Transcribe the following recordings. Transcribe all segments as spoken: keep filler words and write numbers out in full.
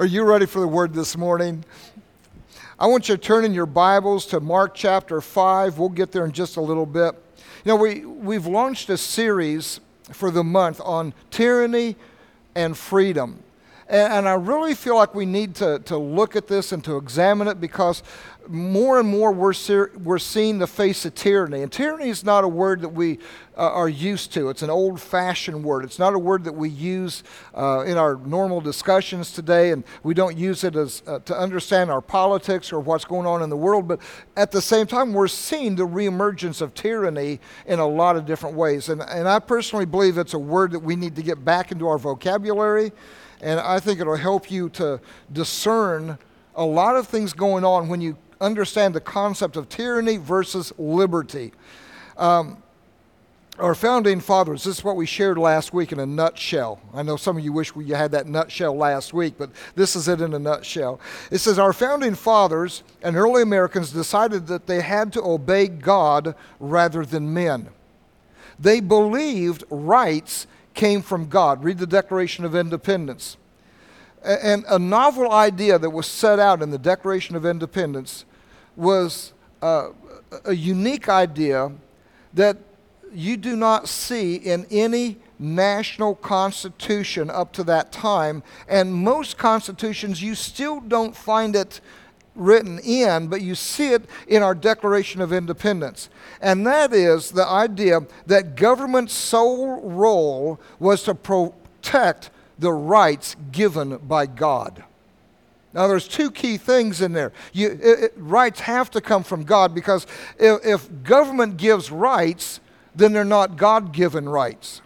Are you ready for the word this morning? I want you to turn in your Bibles to Mark chapter five. We'll get there in just a little bit. You know, we, we've launched a series for the month on tyranny and freedom. And, and I really feel like we need to, to look at this and to examine it, because more and more we're, ser- we're seeing the face of tyranny. And tyranny is not a word that we uh, are used to. It's an old-fashioned word. It's not a word that we use uh, in our normal discussions today, and we don't use it as uh, to understand our politics or what's going on in the world. But at the same time, we're seeing the reemergence of tyranny in a lot of different ways. And, and I personally believe it's a word that we need to get back into our vocabulary, and I think it'll help you to discern a lot of things going on when you understand the concept of tyranny versus liberty. Um, our founding fathers, this is what we shared last week in a nutshell. I know some of you wish we had that nutshell last week, but this is it in a nutshell. It says, our founding fathers and early Americans decided that they had to obey God rather than men. They believed rights came from God. Read the Declaration of Independence. And a novel idea that was set out in the Declaration of Independence was uh, a unique idea that you do not see in any national constitution up to that time. And most constitutions, you still don't find it written in, but you see it in our Declaration of Independence. And that is the idea that government's sole role was to protect the rights given by God. Now, there's two key things in there. You, it, it, rights have to come from God, because if, if government gives rights, then they're not God-given rights.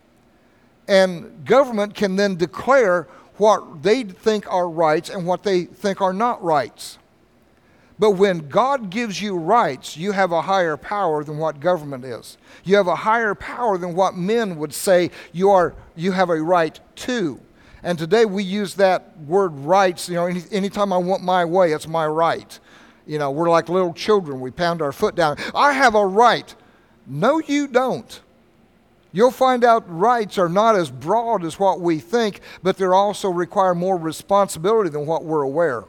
And government can then declare what they think are rights and what they think are not rights. But when God gives you rights, you have a higher power than what government is. You have a higher power than what men would say you are. You have a right to. And today we use that word rights. You know, any, anytime I want my way, it's my right. You know, we're like little children. We pound our foot down. I have a right. No, you don't. You'll find out rights are not as broad as what we think, but they also require more responsibility than what we're aware.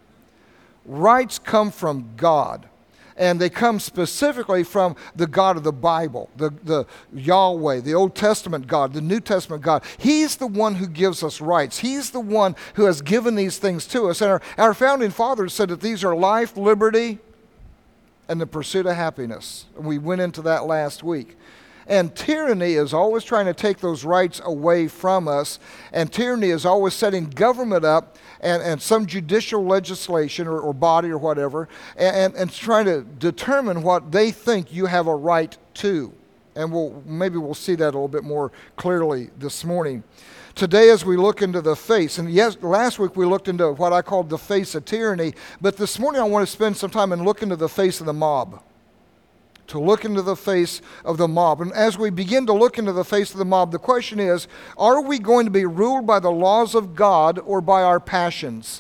Rights come from God, and they come specifically from the God of the Bible, the, the Yahweh, the Old Testament God, the New Testament God. He's the one who gives us rights. He's the one who has given these things to us. And our, our founding fathers said that these are life, liberty, and the pursuit of happiness. And we went into that last week. And tyranny is always trying to take those rights away from us. And tyranny is always setting government up and, and some judicial legislation or, or body or whatever, and, and trying to determine what they think you have a right to. And we'll maybe we'll see that a little bit more clearly this morning. Today, as we look into the face, and yes, last week we looked into what I called the face of tyranny, but this morning I want to spend some time and look into the face of the mob. To look into the face of the mob. And as we begin to look into the face of the mob, the question is, are we going to be ruled by the laws of God or by our passions?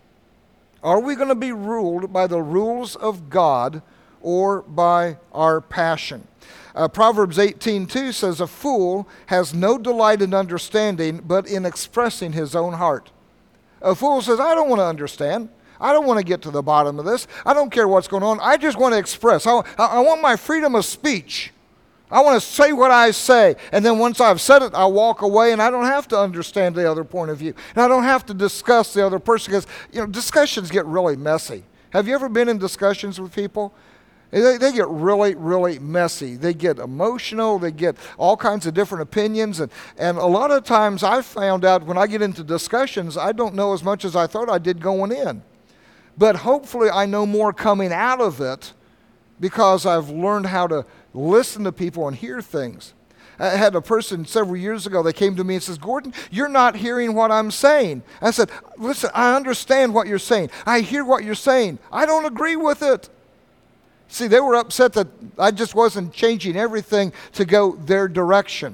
Are we going to be ruled by the rules of God or by our passion? Uh, Proverbs eighteen two says, a fool has no delight in understanding, but in expressing his own heart. A fool says, I don't want to understand. I don't want to get to the bottom of this. I don't care what's going on. I just want to express. I, I want my freedom of speech. I want to say what I say. And then once I've said it, I walk away, and I don't have to understand the other point of view. And I don't have to discuss the other person, because, you know, discussions get really messy. Have you ever been in discussions with people? They, they get really, really messy. They get emotional. They get all kinds of different opinions. And, and a lot of times I've found out when I get into discussions, I don't know as much as I thought I did going in. But hopefully I know more coming out of it, because I've learned how to listen to people and hear things. I had a person several years ago that came to me and says, Gordon, you're not hearing what I'm saying. I said, listen, I understand what you're saying. I hear what you're saying. I don't agree with it. See, they were upset that I just wasn't changing everything to go their direction.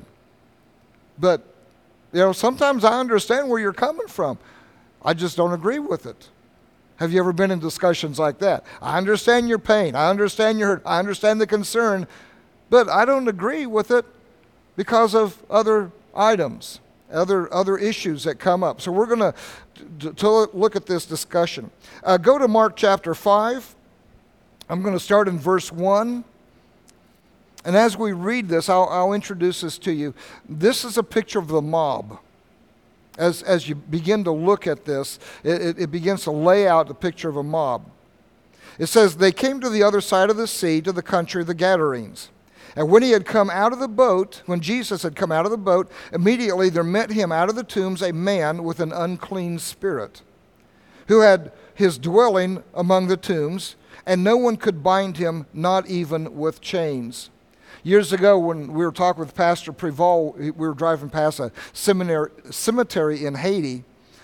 But, you know, sometimes I understand where you're coming from. I just don't agree with it. Have you ever been in discussions like that? I understand your pain. I understand your hurt. I understand the concern, but I don't agree with it because of other items. other other issues that come up. So we're going to to look at this discussion. Uh, go to Mark chapter five. I'm going to start in verse one. And as we read this, I'll, I'll introduce this to you. This is a picture of the mob. As, as you begin to look at this, it, it begins to lay out the picture of a mob. It says, they came to the other side of the sea, to the country of the Gadarenes. And when he had come out of the boat, when Jesus had come out of the boat, immediately there met him out of the tombs a man with an unclean spirit, who had his dwelling among the tombs, and no one could bind him, not even with chains. Years ago, when we were talking with Pastor Preval, we were driving past a seminary, cemetery in Haiti,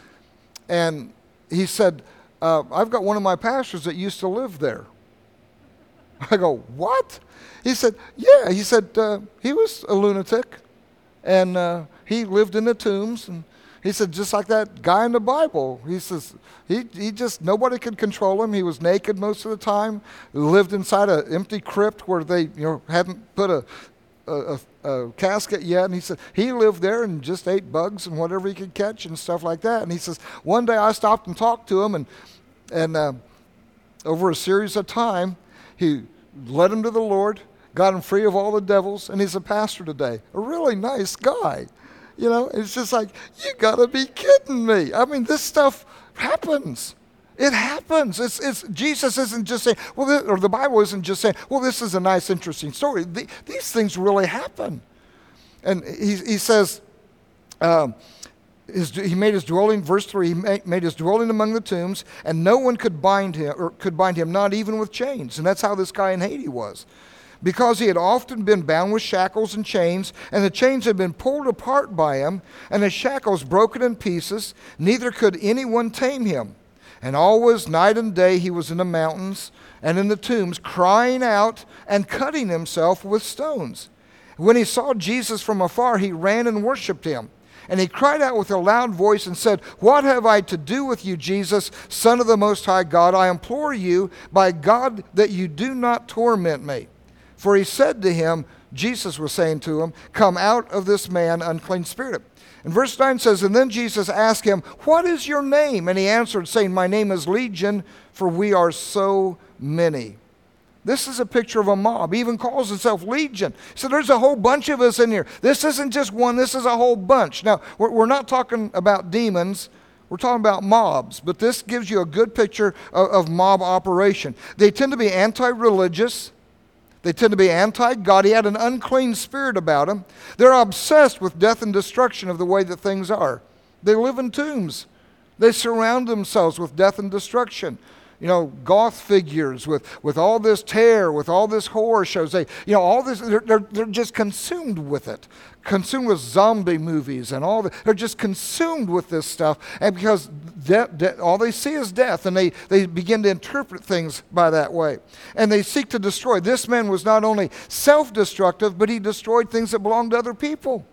and he said, uh, I've got one of my pastors that used to live there. I go, what? He said, yeah. He said, uh, he was a lunatic, and uh, he lived in the tombs, and he said, just like that guy in the Bible. He says, he, he just, nobody could control him. He was naked most of the time, lived inside an empty crypt where they, you know, hadn't put a, a, a, a casket yet. And he said, he lived there and just ate bugs and whatever he could catch and stuff like that. And he says, one day I stopped and talked to him, and, and uh, over a series of time, he led him to the Lord, got him free of all the devils, and he's a pastor today. A really nice guy. You know, it's just like, you got to be kidding me. I mean, this stuff happens. It happens. It's, it's, Jesus isn't just saying, well, this, or the Bible isn't just saying, well, this is a nice, interesting story. The, these things really happen. And he, he says, um, his, he made his dwelling, verse three, he made, made his dwelling among the tombs, and no one could bind him, or could bind him, not even with chains. And that's how this guy in Haiti was. Because he had often been bound with shackles and chains, and the chains had been pulled apart by him, and the shackles broken in pieces, neither could anyone tame him. And always, night and day, he was in the mountains and in the tombs, crying out and cutting himself with stones. When he saw Jesus from afar, he ran and worshipped him. And he cried out with a loud voice and said, what have I to do with you, Jesus, Son of the Most High God? I implore you, by God, that you do not torment me. For he said to him, Jesus was saying to him, come out of this man, unclean spirit. And verse nine says, and then Jesus asked him, what is your name? And he answered, saying, my name is Legion, for we are so many. This is a picture of a mob. He even calls himself Legion. So there's a whole bunch of us in here. This isn't just one, this is a whole bunch. Now, we're, we're not talking about demons. We're talking about mobs. But this gives you a good picture of, of mob operation. They tend to be anti-religious. They tend to be anti-God. He had an unclean spirit about him. They're obsessed with death and destruction of the way that things are. They live in tombs. They surround themselves with death and destruction. You know, goth figures with, with all this terror, with all this horror shows. They, you know, all this, they're, they're, they're just consumed with it. Consumed with zombie movies and all that. They're just consumed with this stuff. And because de- de- all they see is death, and they, they begin to interpret things by that way. And they seek to destroy. This man was not only self-destructive, but he destroyed things that belonged to other people.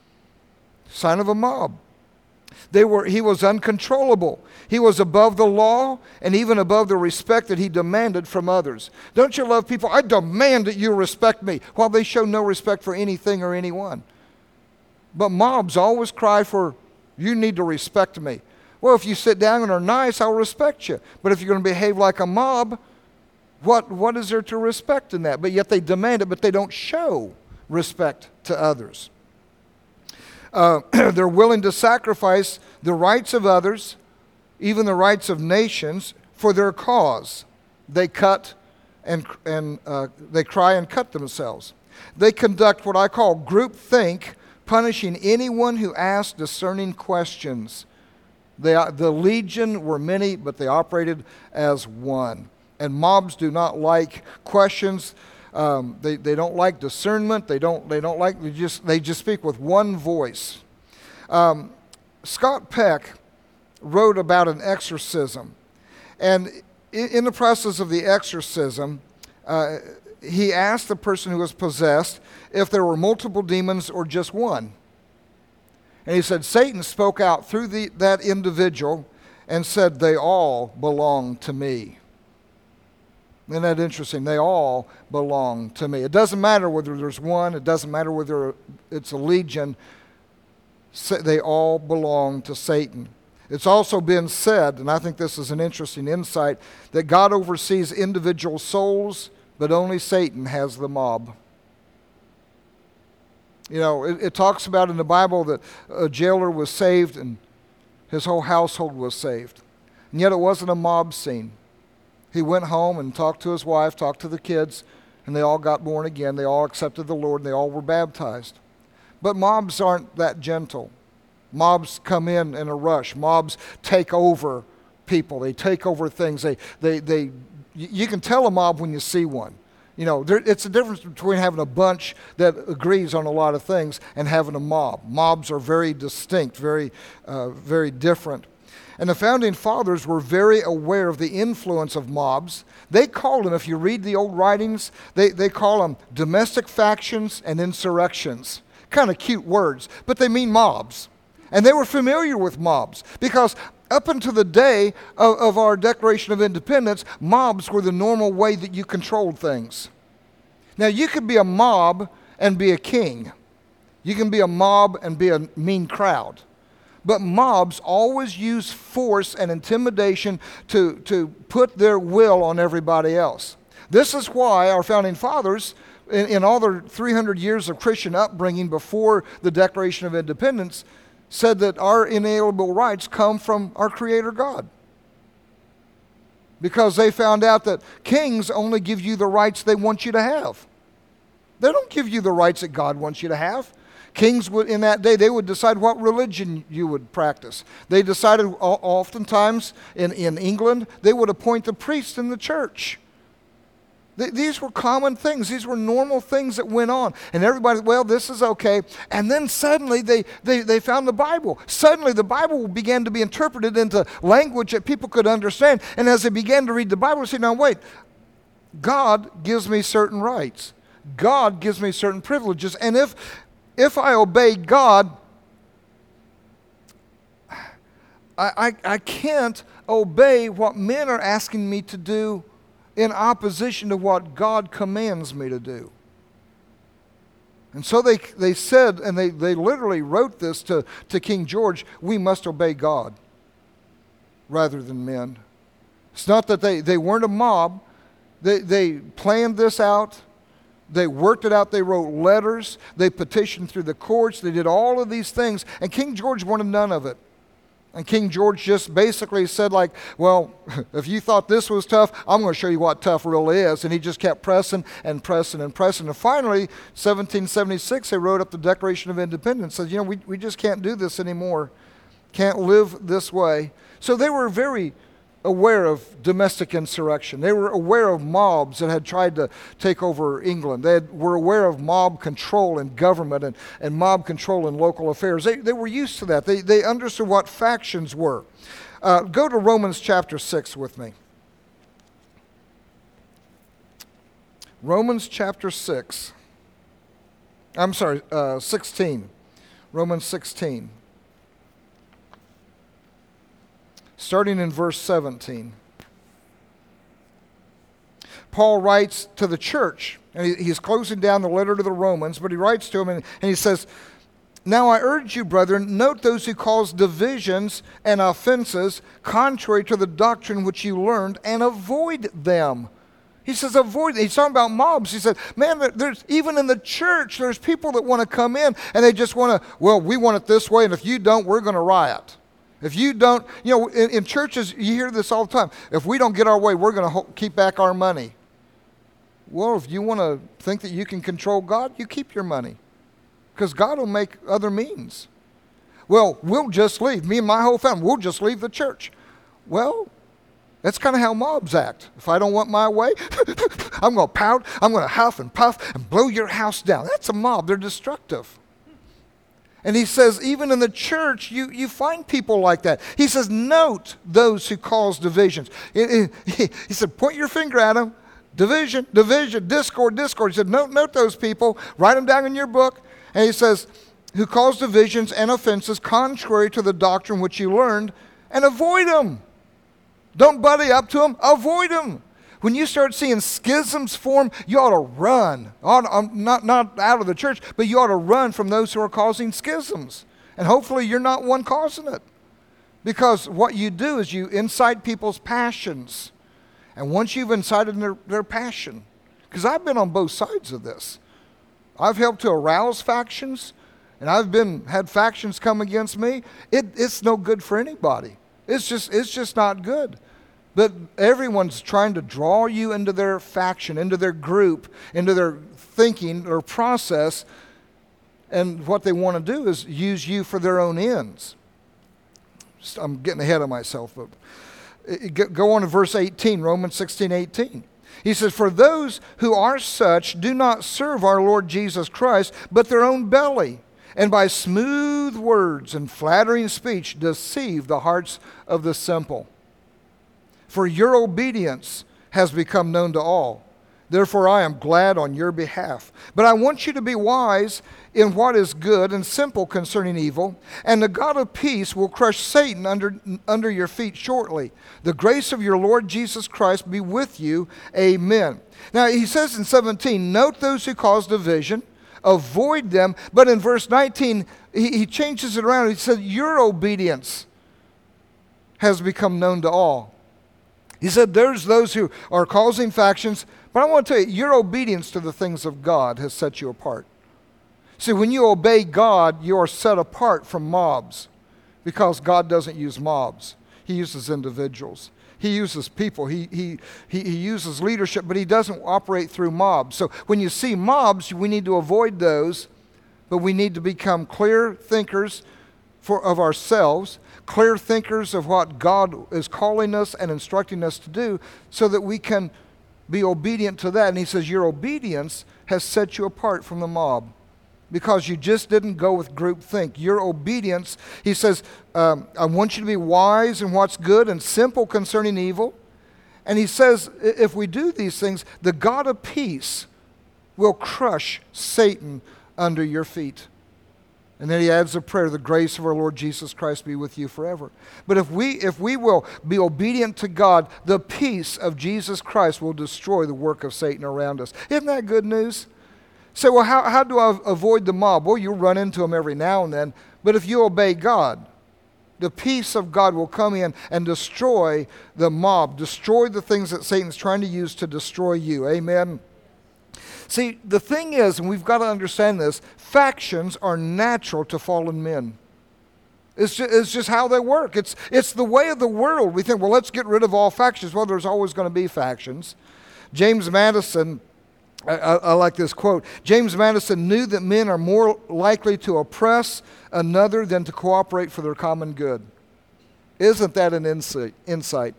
Sign of a mob. They were, he was uncontrollable. He was above the law and even above the respect that he demanded from others. Don't you love people? I demand that you respect me, while they show no respect for anything or anyone. But mobs always cry for, you need to respect me. Well, if you sit down and are nice, I'll respect you. But if you're going to behave like a mob, what, what is there to respect in that? But yet they demand it, but they don't show respect to others. Uh, they're willing to sacrifice the rights of others, even the rights of nations, for their cause. They cut and, and uh, they cry and cut themselves. They conduct what I call groupthink, punishing anyone who asks discerning questions. They, the legion were many, but they operated as one. And mobs do not like questions. Um, they, they don't like discernment. They don't, they don't like, they just, they just speak with one voice. Um, Scott Peck wrote about an exorcism. And in, in the process of the exorcism, uh, he asked the person who was possessed if there were multiple demons or just one. And he said, Satan spoke out through the, that individual and said, they all belong to me. Isn't that interesting? They all belong to me. It doesn't matter whether there's one. It doesn't matter whether it's a legion. They all belong to Satan. It's also been said, and I think this is an interesting insight, that God oversees individual souls, but only Satan has the mob. You know, it, it talks about in the Bible that a jailer was saved and his whole household was saved. And yet it wasn't a mob scene. He went home and talked to his wife, talked to the kids, and they all got born again. They all accepted the Lord, and they all were baptized. But mobs aren't that gentle. Mobs come in in a rush. Mobs take over people. They take over things. They, they, they. You can tell a mob when you see one. You know, there, it's a difference between having a bunch that agrees on a lot of things and having a mob. Mobs are very distinct, very, uh, very different. And the Founding Fathers were very aware of the influence of mobs. They called them, if you read the old writings, they, they call them domestic factions and insurrections. Kind of cute words, but they mean mobs. And they were familiar with mobs because up until the day of, of our Declaration of Independence, mobs were the normal way that you controlled things. Now, you could be a mob and be a king. You can be a mob and be a mean crowd. But mobs always use force and intimidation to, to put their will on everybody else. This is why our Founding Fathers, in, in all their three hundred years of Christian upbringing before the Declaration of Independence, said that our inalienable rights come from our Creator God. Because they found out that kings only give you the rights they want you to have. They don't give you the rights that God wants you to have. Kings would, in that day, they would decide what religion you would practice. They decided oftentimes in, in England, they would appoint the priest in the church. These were common things. These were normal things that went on. And everybody, well, this is okay. And then suddenly they, they, they found the Bible. Suddenly the Bible began to be interpreted into language that people could understand. And as they began to read the Bible, they said, now wait, God gives me certain rights. God gives me certain privileges. And if, if I obey God, I, I, I can't obey what men are asking me to do in opposition to what God commands me to do. And so they, they said, and they, they literally wrote this to, to King George, we must obey God rather than men. It's not that they, they weren't a mob. They, they planned this out. They worked it out. They wrote letters. They petitioned through the courts. They did all of these things. And King George wanted none of it. And King George just basically said like, well, if you thought this was tough, I'm going to show you what tough really is. And he just kept pressing and pressing and pressing. And finally, seventeen seventy-six, they wrote up the Declaration of Independence. Said, you know, we, we just can't do this anymore. Can't live this way. So they were very aware of domestic insurrection. They were aware of mobs that had tried to take over England. They had, were aware of mob control in government and, and mob control in local affairs. They, they were used to that. They, they understood what factions were. Uh, go to Romans chapter six with me. Romans chapter six. I'm sorry, uh, sixteen. Romans sixteen. Starting in verse seventeen. Paul writes to the church, and he's closing down the letter to the Romans, but he writes to them and, and he says, now I urge you, brethren, note those who cause divisions and offenses contrary to the doctrine which you learned, and avoid them. He says avoid. He's talking about mobs. He said, man, there's even in the church, there's people that want to come in and they just want to, well, we want it this way, and if you don't, we're going to riot. If you don't, you know, in, in churches, you hear this all the time. If we don't get our way, we're going to ho- keep back our money. Well, if you want to think that you can control God, you keep your money. Because God will make other means. Well, we'll just leave. Me and my whole family, we'll just leave the church. Well, that's kind of how mobs act. If I don't want my way, I'm going to pout, I'm going to huff and puff and blow your house down. That's a mob. They're destructive. And he says, even in the church, you, you find people like that. He says, note those who cause divisions. He, he, he said, point your finger at them. Division, division, discord, discord. He said, note, note those people. Write them down in your book. And he says, who cause divisions and offenses contrary to the doctrine which you learned, and avoid them. Don't buddy up to them. Avoid them. When you start seeing schisms form, you ought to run. Ought to, um, not, not out of the church, but you ought to run from those who are causing schisms. And hopefully you're not one causing it. Because what you do is you incite people's passions. And once you've incited their, their passion, because I've been on both sides of this. I've helped to arouse factions, and I've been had factions come against me. It, it's no good for anybody. It's just it's just not good. But everyone's trying to draw you into their faction, into their group, into their thinking or process, and what they want to do is use you for their own ends. I'm getting ahead of myself, but go on to verse eighteen, Romans sixteen eighteen. He says, "For those who are such do not serve our Lord Jesus Christ, but their own belly, and by smooth words and flattering speech deceive the hearts of the simple. For your obedience has become known to all. Therefore I am glad on your behalf. But I want you to be wise in what is good and simple concerning evil, and the God of peace will crush Satan under, under your feet shortly. The grace of your Lord Jesus Christ be with you. Amen." Now he says in seventeen, note those who cause division, avoid them. But in verse nineteen, he, he changes it around. He said, your obedience has become known to all. He said, there's those who are causing factions, but I want to tell you, your obedience to the things of God has set you apart. See, when you obey God, you are set apart from mobs, because God doesn't use mobs. He uses individuals. He uses people. He, he, he, he uses leadership, but he doesn't operate through mobs. So when you see mobs, we need to avoid those, but we need to become clear thinkers for, of ourselves, clear thinkers of what God is calling us and instructing us to do, so that we can be obedient to that. And he says, your obedience has set you apart from the mob, because you just didn't go with groupthink. Your obedience, he says, um, I want you to be wise in what's good and simple concerning evil. And he says, if we do these things, the God of peace will crush Satan under your feet. And then he adds a prayer, the grace of our Lord Jesus Christ be with you forever. But if we if we will be obedient to God, the peace of Jesus Christ will destroy the work of Satan around us. Isn't that good news? So, well, how, how do I avoid the mob? Well, you run into them every now and then. But if you obey God, the peace of God will come in and destroy the mob, destroy the things that Satan's trying to use to destroy you. Amen? See, the thing is, and we've got to understand this, factions are natural to fallen men. It's just, it's just how they work. It's, it's the way of the world. We think, well, let's get rid of all factions. Well, there's always going to be factions. James Madison, I, I, I like this quote. James Madison knew that men are more likely to oppress another than to cooperate for their common good. Isn't that an insight? insight?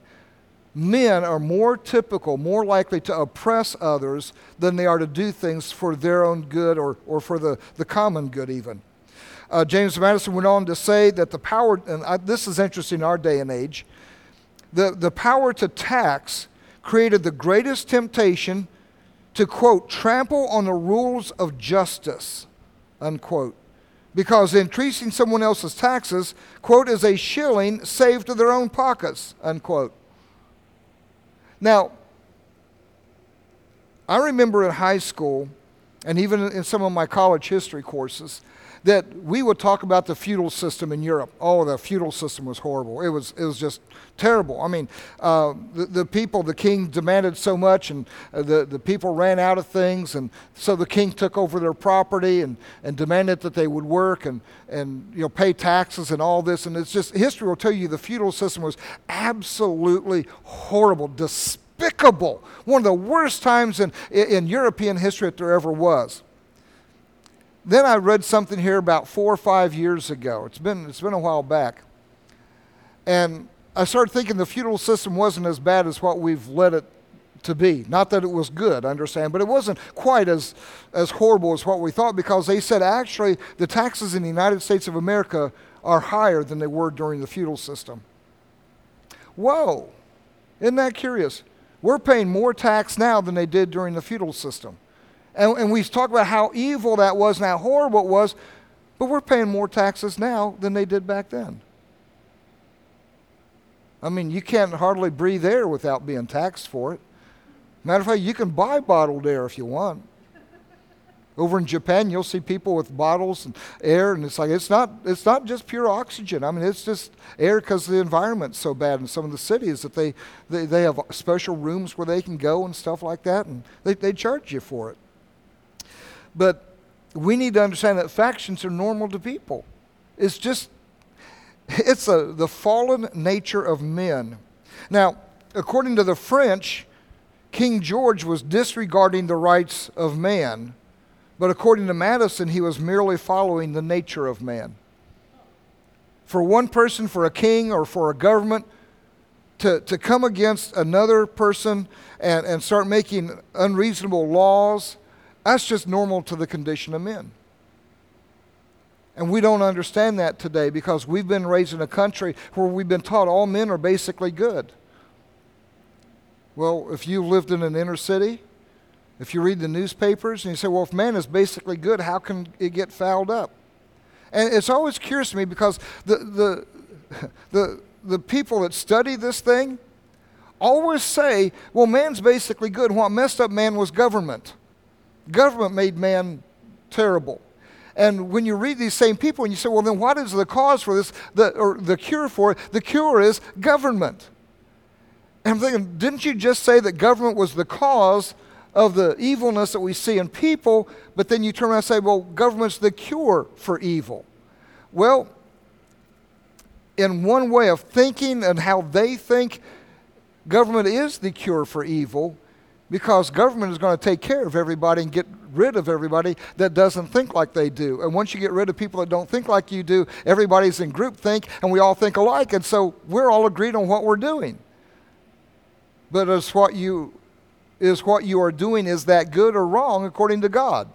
Men are more typical, more likely to oppress others than they are to do things for their own good or, or for the, the common good even. Uh, James Madison went on to say that the power, and I, this is interesting in our day and age, the, the power to tax created the greatest temptation to, quote, trample on the rules of justice, unquote. Because increasing someone else's taxes, quote, is a shilling saved to their own pockets, unquote. Now, I remember in high school, and even in some of my college history courses, that we would talk about the feudal system in Europe. Oh, the feudal system was horrible. It was it was just terrible. I mean, uh, the, the people, the king demanded so much, and uh, the, the people ran out of things, and so the king took over their property and, and demanded that they would work and, and you know pay taxes and all this. And it's just, history will tell you the feudal system was absolutely horrible, despicable. One of the worst times in, in European history that there ever was. Then I read something here about four or five years ago. It's been it's been a while back. And I started thinking the feudal system wasn't as bad as what we've let it to be. Not that it was good, I understand, but it wasn't quite as, as horrible as what we thought, because they said actually the taxes in the United States of America are higher than they were during the feudal system. Whoa, isn't that curious? We're paying more tax now than they did during the feudal system. And, and we talk about how evil that was and how horrible it was, but we're paying more taxes now than they did back then. I mean, you can't hardly breathe air without being taxed for it. Matter of fact, you can buy bottled air if you want. Over in Japan, you'll see people with bottles and air, and it's like it's not it's not just pure oxygen. I mean, it's just air because the environment's so bad in some of the cities that they, they, they have special rooms where they can go and stuff like that, and they, they charge you for it. But we need to understand that factions are normal to people. It's just, it's a, the fallen nature of men. Now, according to the French, King George was disregarding the rights of man. But according to Madison, he was merely following the nature of man. For one person, for a king or for a government, to, to come against another person and, and start making unreasonable laws, that's just normal to the condition of men. And we don't understand that today because we've been raised in a country where we've been taught all men are basically good. Well, if you lived in an inner city, if you read the newspapers and you say, well, if man is basically good, how can it get fouled up? And it's always curious to me because the the the, the people that study this thing always say, well, man's basically good. What messed up man was government. Government made man terrible. And when you read these same people and you say, well, then what is the cause for this, the, or the cure for it? The cure is government. And I'm thinking, didn't you just say that government was the cause of the evilness that we see in people, but then you turn around and say, well, government's the cure for evil. Well, in one way of thinking and how they think, government is the cure for evil because government is going to take care of everybody and get rid of everybody that doesn't think like they do. And once you get rid of people that don't think like you do, everybody's in groupthink and we all think alike, and so we're all agreed on what we're doing. But it's what you is what you are doing, is that good or wrong according to God?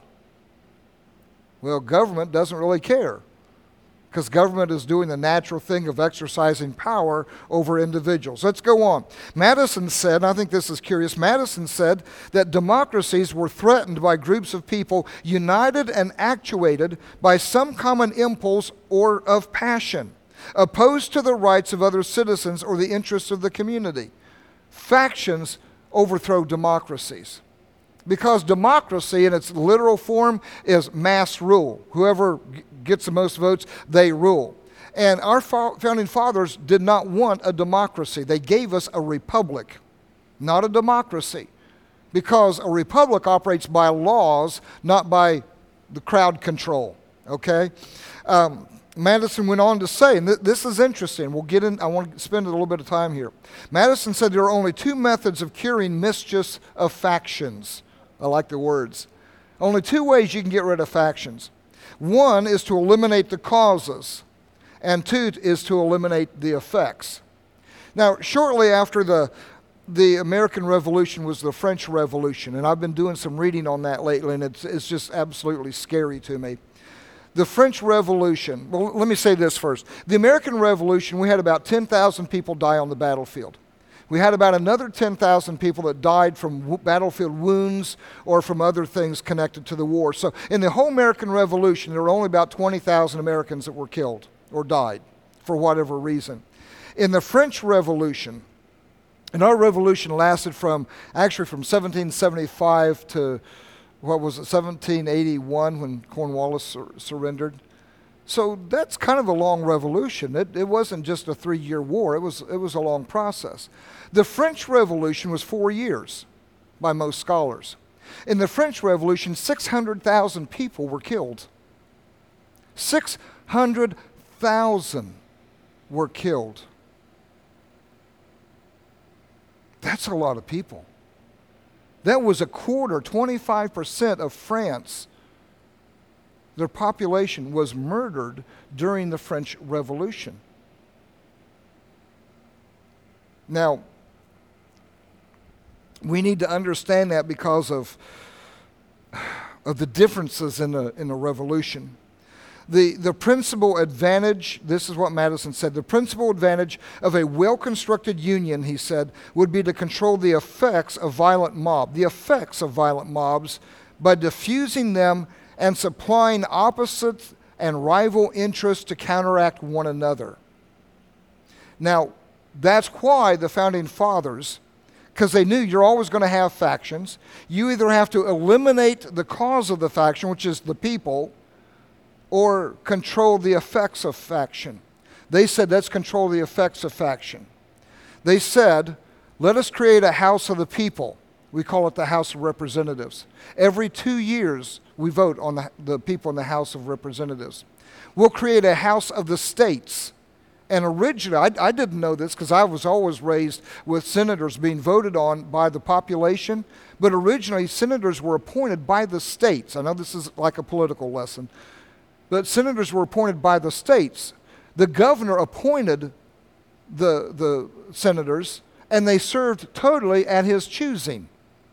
Well, government doesn't really care because government is doing the natural thing of exercising power over individuals. Let's go on. Madison said, and I think this is curious, Madison said that democracies were threatened by groups of people united and actuated by some common impulse or of passion, opposed to the rights of other citizens or the interests of the community. Factions overthrow democracies. Because democracy in its literal form is mass rule. Whoever g- gets the most votes, they rule. And our fo- founding fathers did not want a democracy. They gave us a republic, not a democracy. Because a republic operates by laws, not by the crowd control. Okay? Um, Madison went on to say, and th- this is interesting, we'll get in, I want to spend a little bit of time here. Madison said there are only two methods of curing mischiefs of factions. I like the words. Only two ways you can get rid of factions. One is to eliminate the causes, and two is to eliminate the effects. Now, shortly after the, the American Revolution was the French Revolution, and I've been doing some reading on that lately, and it's, it's just absolutely scary to me. The French Revolution, well, let me say this first. The American Revolution, we had about ten thousand people die on the battlefield. We had about another ten thousand people that died from w- battlefield wounds or from other things connected to the war. So in the whole American Revolution, there were only about twenty thousand Americans that were killed or died for whatever reason. In the French Revolution, and our revolution lasted from, actually from seventeen seventy-five to what was it, seventeen eighty-one when Cornwallis sur- surrendered. So that's kind of a long revolution. It, it wasn't just a three-year war. It was, it was a long process. The French Revolution was four years by most scholars. In the French Revolution, six hundred thousand people were killed. six hundred thousand were killed. That's a lot of people. That was a quarter, twenty-five percent of France. Their population was murdered during the French Revolution. Now, we need to understand that because of, of the differences in the, in the revolution. The, the principal advantage, this is what Madison said, the principal advantage of a well-constructed union, he said, would be to control the effects of violent mob, the effects of violent mobs, by diffusing them and supplying opposite and rival interests to counteract one another. Now, that's why the Founding Fathers because they knew you're always going to have factions. You either have to eliminate the cause of the faction, which is the people, or control the effects of faction. They said, let's control the effects of faction. They said, let us create a house of the people. We call it the House of Representatives. Every two years, we vote on the, the people in the House of Representatives. We'll create a House of the States. And originally, I, I didn't know this because I was always raised with senators being voted on by the population. But originally, senators were appointed by the states. I know this is like a political lesson. But senators were appointed by the states. The governor appointed the, the senators, and they served totally at his choosing.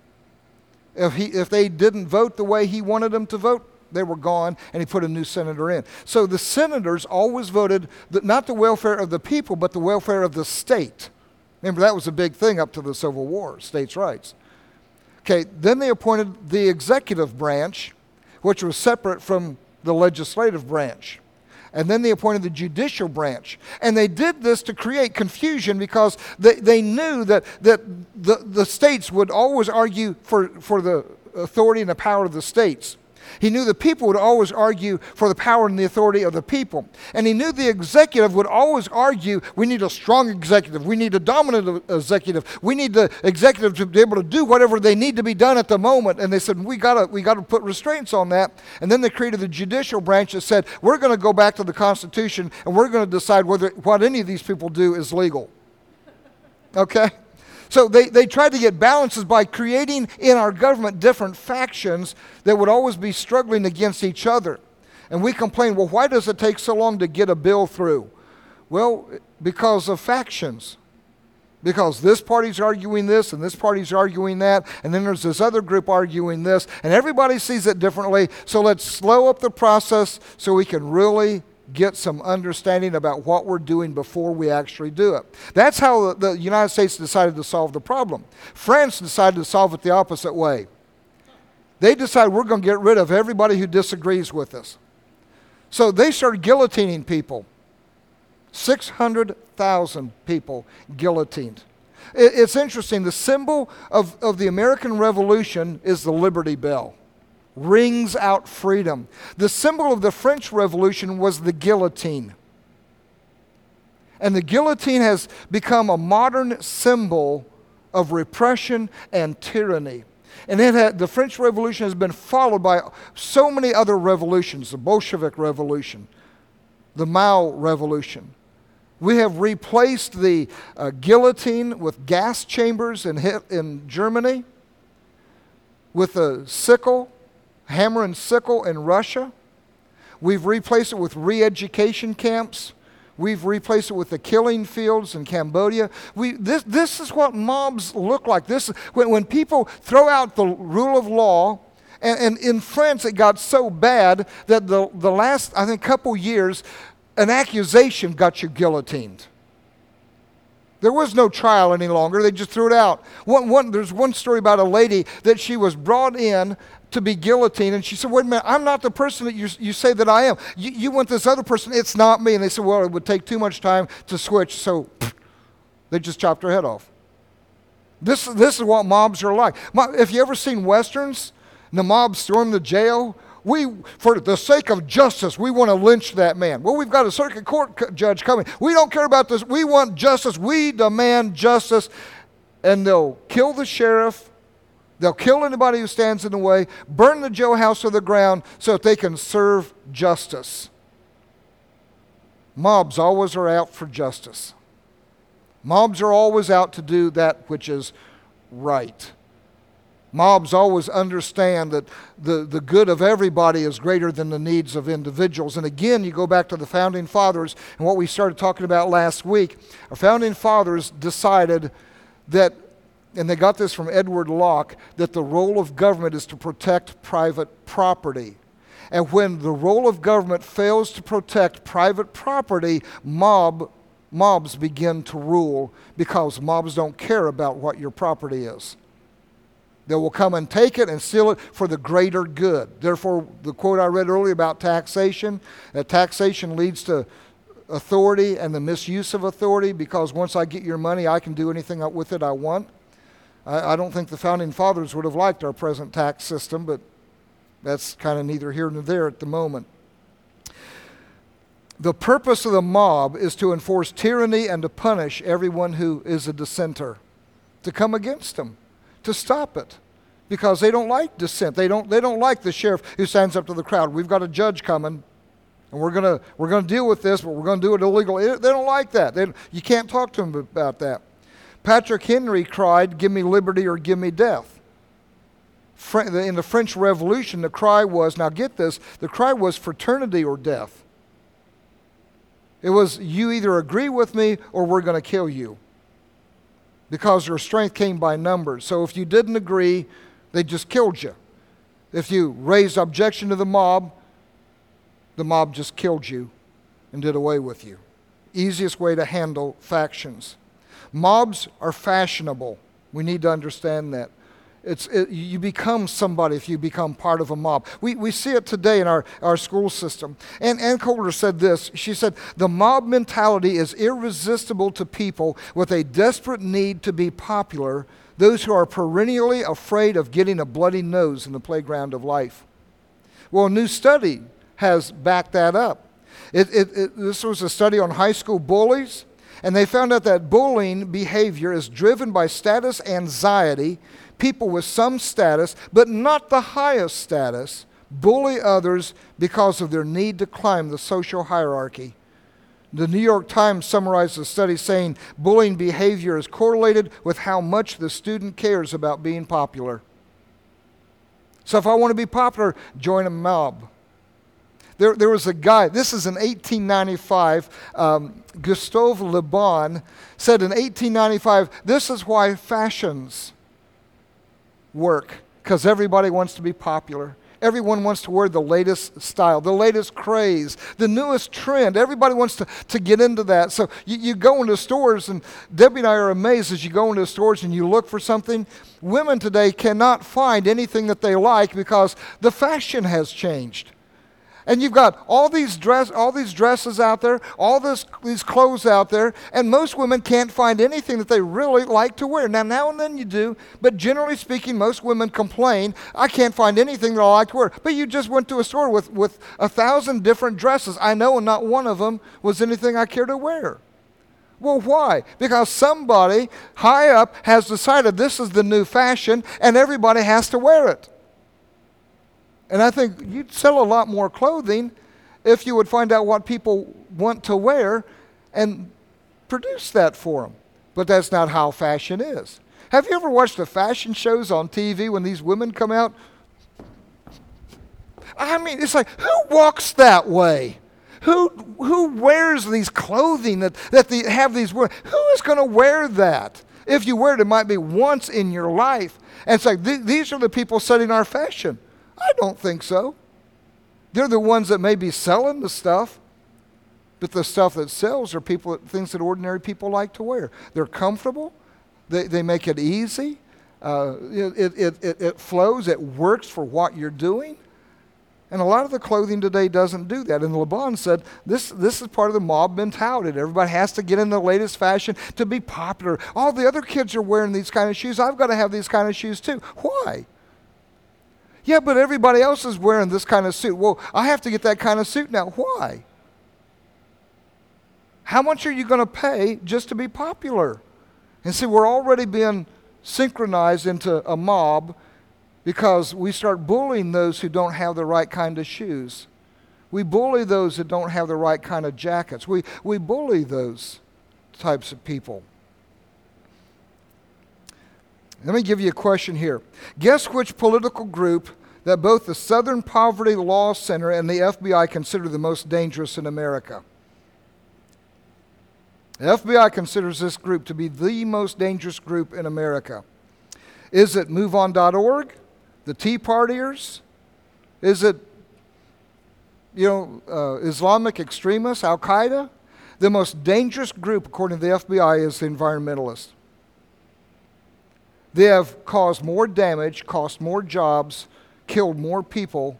If, he, if they didn't vote the way he wanted them to vote, they were gone, and he put a new senator in. So the senators always voted the, not the welfare of the people, but the welfare of the state. Remember, that was a big thing up to the Civil War, states' rights. Okay, then they appointed the executive branch, which was separate from the legislative branch. And then they appointed the judicial branch. And they did this to create confusion because they, they knew that, that the, the states would always argue for, for the authority and the power of the states. He knew the people would always argue for the power and the authority of the people. And he knew the executive would always argue, we need a strong executive, we need a dominant executive, we need the executive to be able to do whatever they need to be done at the moment. And they said, we gotta, we gotta put restraints on that. And then they created the judicial branch that said, we're gonna go back to the Constitution and we're gonna decide whether what any of these people do is legal. Okay? So they, they tried to get balances by creating in our government different factions that would always be struggling against each other. And we complain, well, why does it take so long to get a bill through? Well, because of factions. Because this party's arguing this and this party's arguing that, and then there's this other group arguing this, and everybody sees it differently. So let's slow up the process so we can really get some understanding about what we're doing before we actually do it. That's how the United States decided to solve the problem. France decided to solve it the opposite way. They decided we're going to get rid of everybody who disagrees with us. So they started guillotining people. six hundred thousand people guillotined. It's interesting. The symbol of, of the American Revolution is the Liberty Bell. Rings out freedom. The symbol of the French Revolution was the guillotine. And the guillotine has become a modern symbol of repression and tyranny. And it had, the French Revolution has been followed by so many other revolutions. The Bolshevik Revolution, the Mao Revolution. We have replaced the uh, guillotine with gas chambers in, in Germany, with a sickle, hammer and sickle in Russia. We've replaced it with re-education camps. We've replaced it with the killing fields in Cambodia. We, this, this is what mobs look like. This, when, when people throw out the rule of law, and, and in France it got so bad that the, the last, I think, couple years, an accusation got you guillotined. There was no trial any longer. They just threw it out. One, one, there's one story about a lady that she was brought in to be guillotined, and she said, wait a minute, I'm not the person that you, you say that I am. You, you want this other person, it's not me. And they said, well, it would take too much time to switch, so pff, they just chopped her head off. This, this is what mobs are like. If you ever seen Westerns, and the mob storm the jail, we, for the sake of justice, we want to lynch that man. Well, we've got a circuit court judge coming. We don't care about this. We want justice. We demand justice. And they'll kill the sheriff. They'll kill anybody who stands in the way, burn the jailhouse to the ground so that they can serve justice. Mobs always are out for justice. Mobs are always out to do that which is right. Mobs always understand that the, the good of everybody is greater than the needs of individuals. And again, you go back to the Founding Fathers and what we started talking about last week. Our Founding Fathers decided that, and they got this from Edward Locke, that the role of government is to protect private property. And when the role of government fails to protect private property, mob, mobs begin to rule because mobs don't care about what your property is. They will come and take it and steal it for the greater good. Therefore, the quote I read earlier about taxation, that taxation leads to authority and the misuse of authority, because once I get your money, I can do anything with it I want. I, I don't think the Founding Fathers would have liked our present tax system, but that's kind of neither here nor there at the moment. The purpose of the mob is to enforce tyranny and to punish everyone who is a dissenter, to come against them, to stop it, because they don't like dissent. They don't, they don't like the sheriff who stands up to the crowd. We've got a judge coming, and we're going we're gonna deal with this, but we're going to do it illegally. They don't like that. They, you can't talk to them about that. Patrick Henry cried, "Give me liberty or give me death." In the French Revolution, the cry was, now get this, the cry was fraternity or death. It was, you either agree with me or we're going to kill you. Because their strength came by numbers. So if you didn't agree, they just killed you. If you raised objection to the mob, the mob just killed you and did away with you. Easiest way to handle factions. Mobs are fashionable. We need to understand that. It's, it, you become somebody if you become part of a mob. We, we see it today in our, our school system. And Ann Coulter said this. She said, the mob mentality is irresistible to people with a desperate need to be popular, those who are perennially afraid of getting a bloody nose in the playground of life. Well, a new study has backed that up. It, it, it, this was a study on high school bullies, and they found out that bullying behavior is driven by status anxiety. People with some status, but not the highest status, bully others because of their need to climb the social hierarchy. The New York Times summarized the study saying bullying behavior is correlated with how much the student cares about being popular. So if I want to be popular, join a mob. There, there was a guy, this is in eighteen ninety-five, um, Gustave Le Bon said in eighteen ninety-five, this is why fashions work, because everybody wants to be popular. Everyone wants to wear the latest style, the latest craze, the newest trend. Everybody wants to, to get into that. So you, you go into stores, and Debbie and I are amazed as you go into stores and you look for something. Women today cannot find anything that they like because the fashion has changed. And you've got all these dress, all these dresses out there, all this, these clothes out there, and most women can't find anything that they really like to wear. Now, now and then you do, but generally speaking, most women complain, I can't find anything that I like to wear. But you just went to a store with, with a thousand different dresses. I know, and not one of them was anything I care to wear. Well, why? Because somebody high up has decided this is the new fashion, and everybody has to wear it. And I think you'd sell a lot more clothing if you would find out what people want to wear and produce that for them. But that's not how fashion is. Have you ever watched the fashion shows on T V when these women come out? I mean, it's like, who walks that way? Who who wears these clothing that, that they have these wear? Who is going to wear that? If you wear it, it might be once in your life. And it's like, th- these are the people setting our fashion. I don't think so. They're the ones that may be selling the stuff, but the stuff that sells are people, things that ordinary people like to wear. They're comfortable. They they make it easy. Uh, it, it, it, it flows. It works for what you're doing. And a lot of the clothing today doesn't do that. And Le Bon said, this, this is part of the mob mentality. Everybody has to get in the latest fashion to be popular. All the other kids are wearing these kind of shoes. I've got to have these kind of shoes too. Why? Yeah, but everybody else is wearing this kind of suit. Well, I have to get that kind of suit now. Why? How much are you going to pay just to be popular? And see, we're already being synchronized into a mob because we start bullying those who don't have the right kind of shoes. We bully those that don't have the right kind of jackets. We, we bully those types of people. Let me give you a question here. Guess which political group that both the Southern Poverty Law Center and the F B I consider the most dangerous in America? The F B I considers this group to be the most dangerous group in America. Is it move on dot org? The Tea Partiers? Is it, you know, uh, Islamic extremists, Al-Qaeda? The most dangerous group, according to the F B I, is the environmentalists. They have caused more damage, cost more jobs, killed more people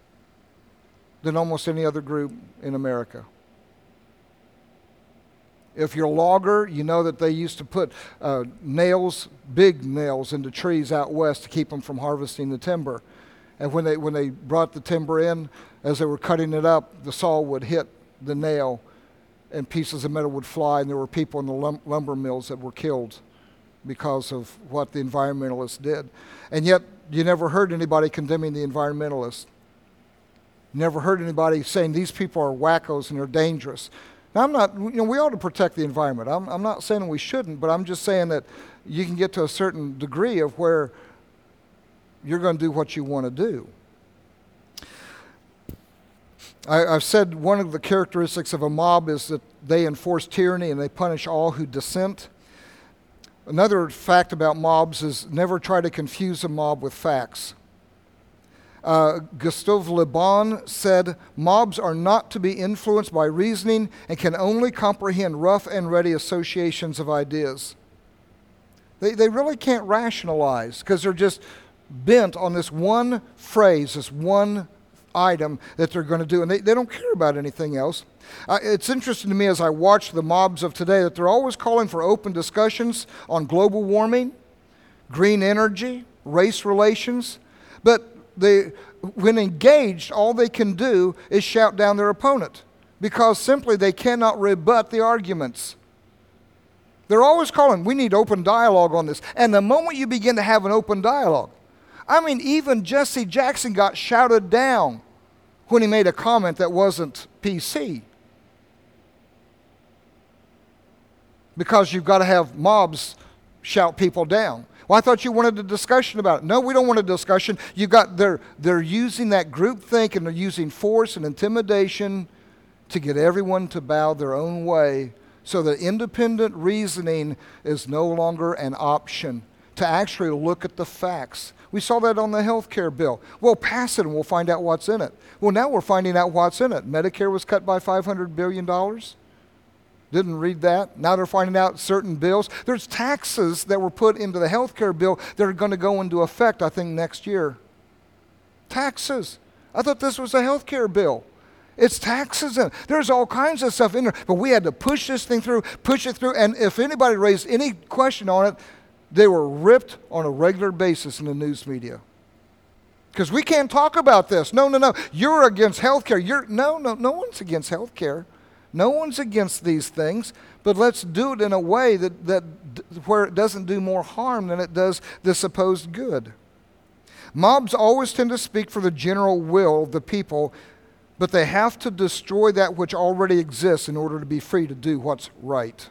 than almost any other group in America. If you're a logger, you know that they used to put uh, nails, big nails, into trees out west to keep them from harvesting the timber. And when they when they brought the timber in, as they were cutting it up, the saw would hit the nail, and pieces of metal would fly, and there were people in the lum- lumber mills that were killed because of what the environmentalists did. And yet, you never heard anybody condemning the environmentalists. Never heard anybody saying these people are wackos and they're dangerous. Now, I'm not, you know, we ought to protect the environment. I'm, I'm not saying we shouldn't, but I'm just saying that you can get to a certain degree of where you're going to do what you want to do. I, I've said one of the characteristics of a mob is that they enforce tyranny and they punish all who dissent. Another fact about mobs is never try to confuse a mob with facts. Uh, Gustave Le Bon said, mobs are not to be influenced by reasoning and can only comprehend rough and ready associations of ideas. They, they really can't rationalize because they're just bent on this one phrase, this one item that they're going to do, and they, they don't care about anything else. Uh, it's interesting to me as I watch the mobs of today that they're always calling for open discussions on global warming, green energy, race relations, but they, when engaged, all they can do is shout down their opponent because simply they cannot rebut the arguments. They're always calling, we need open dialogue on this. And the moment you begin to have an open dialogue, I mean, even Jesse Jackson got shouted down when he made a comment that wasn't P C. Because you've got to have mobs shout people down. Well, I thought you wanted a discussion about it. No, we don't want a discussion. You got they're they're using that groupthink and they're using force and intimidation to get everyone to bow their own way, so that independent reasoning is no longer an option. To actually look at the facts. We saw that on the health care bill. Well, pass it and we'll find out what's in it. Well, now we're finding out what's in it. Medicare was cut by five hundred billion dollars. Didn't read that. Now they're finding out certain bills. There's taxes that were put into the health care bill that are going to go into effect, I think, next year. Taxes. I thought this was a health care bill. It's taxes in it. There's all kinds of stuff in there. But we had to push this thing through, push it through, and if anybody raised any question on it, they were ripped on a regular basis in the news media. Because we can't talk about this. No, no, no. You're against health care. You're, no, no, no one's against health care. No one's against these things, but let's do it in a way that, that where it doesn't do more harm than it does the supposed good. Mobs always tend to speak for the general will of the people, but they have to destroy that which already exists in order to be free to do what's right.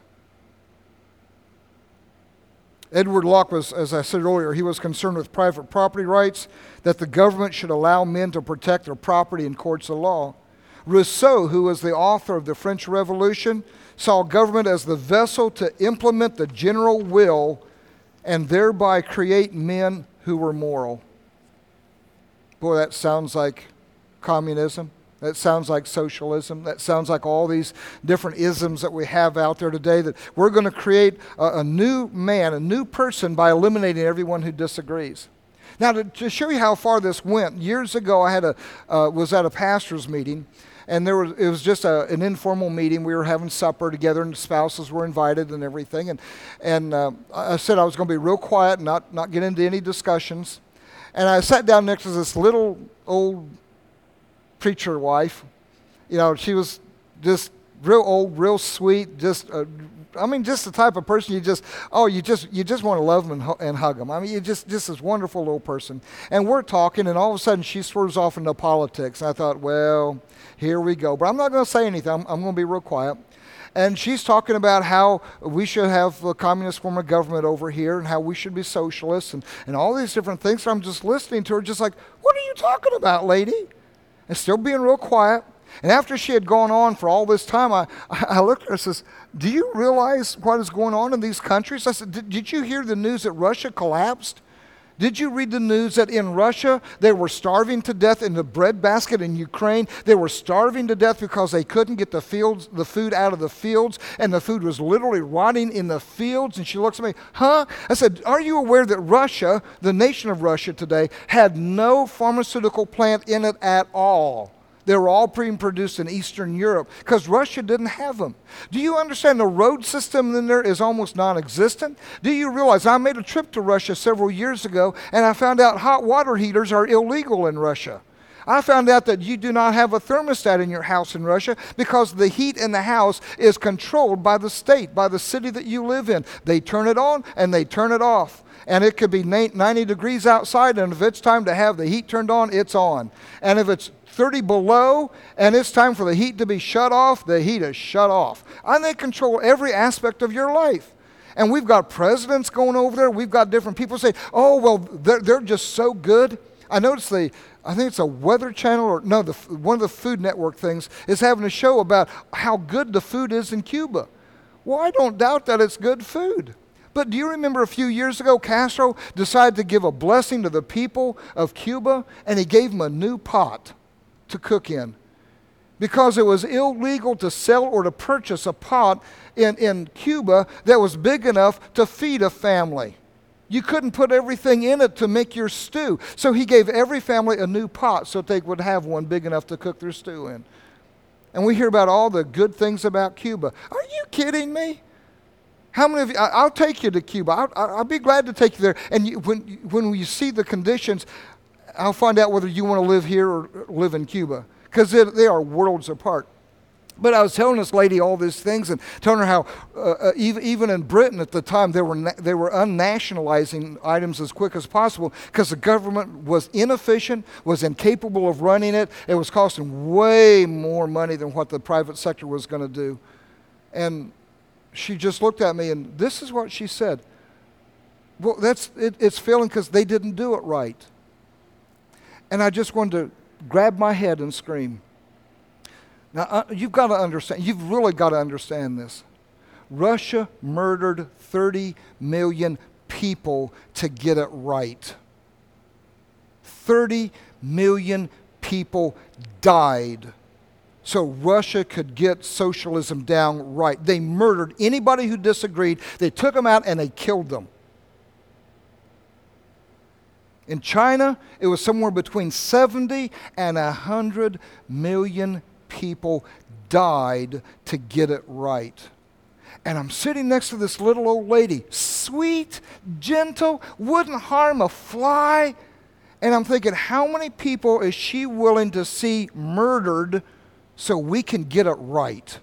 Edward Locke was, as I said earlier, he was concerned with private property rights, that the government should allow men to protect their property in courts of law. Rousseau, who was the author of the French Revolution, saw government as the vessel to implement the general will and thereby create men who were moral. Boy, that sounds like communism. That sounds like socialism. That sounds like all these different isms that we have out there today, that we're going to create a, a new man, a new person by eliminating everyone who disagrees. Now, to, to show you how far this went, years ago I had a uh, was at a pastor's meeting, and there was it was just a, an informal meeting. We were having supper together, and the spouses were invited and everything. And and uh, I said I was going to be real quiet, and not not get into any discussions. And I sat down next to this little old preacher wife. You know, she was just real old, real sweet, just. Uh, I mean, just the type of person you just, oh, you just you just want to love them and, and hug them. I mean, you just, just this wonderful little person. And we're talking, and all of a sudden she swerves off into politics. And I thought, well, here we go. But I'm not going to say anything. I'm, I'm going to be real quiet. And she's talking about how we should have a communist form of government over here and how we should be socialists and, and all these different things. So I'm just listening to her just like, what are you talking about, lady? And still being real quiet. And after she had gone on for all this time, I, I looked at her and says, do you realize what is going on in these countries? I said, did, did you hear the news that Russia collapsed? Did you read the news that in Russia they were starving to death in the breadbasket in Ukraine? They were starving to death because they couldn't get the fields, the food out of the fields, and the food was literally rotting in the fields. And she looks at me, huh? I said, are you aware that Russia, the nation of Russia today, had no pharmaceutical plant in it at all? They were all being produced in Eastern Europe because Russia didn't have them. Do you understand the road system in there is almost non-existent? Do you realize I made a trip to Russia several years ago and I found out hot water heaters are illegal in Russia. I found out that you do not have a thermostat in your house in Russia because the heat in the house is controlled by the state, by the city that you live in. They turn it on and they turn it off. And it could be ninety degrees outside, and if it's time to have the heat turned on, it's on. And if it's thirty below and it's time for the heat to be shut off, the heat is shut off. And they control every aspect of your life. And we've got presidents going over there. We've got different people say, oh, well, they're, they're just so good. I noticed the, I think it's a Weather Channel, or no, the, one of the Food Network things is having a show about how good the food is in Cuba. Well, I don't doubt that it's good food. But do you remember a few years ago, Castro decided to give a blessing to the people of Cuba, and he gave them a new pot to cook in because it was illegal to sell or to purchase a pot in, in Cuba that was big enough to feed a family. You couldn't put everything in it to make your stew. So he gave every family a new pot so that they would have one big enough to cook their stew in. And we hear about all the good things about Cuba. Are you kidding me? How many of you, I'll take you to Cuba. I'll, I'll be glad to take you there. And you, when, when you see the conditions, I'll find out whether you want to live here or live in Cuba, because they are worlds apart. But I was telling this lady all these things and telling her how uh, uh, even, even in Britain at the time, they were, na- they were unnationalizing items as quick as possible because the government was inefficient, was incapable of running it. It was costing way more money than what the private sector was going to do. And she just looked at me, and this is what she said. Well, that's it, it's failing because they didn't do it right. And I just wanted to grab my head and scream. Now, uh, you've got to understand, you've really got to understand this. Russia murdered thirty million people to get it right. thirty million people died so Russia could get socialism down right. They murdered anybody who disagreed. They took them out and they killed them. In China, it was somewhere between seventy and one hundred million people died to get it right. And I'm sitting next to this little old lady, sweet, gentle, wouldn't harm a fly. And I'm thinking, how many people is she willing to see murdered so we can get it right?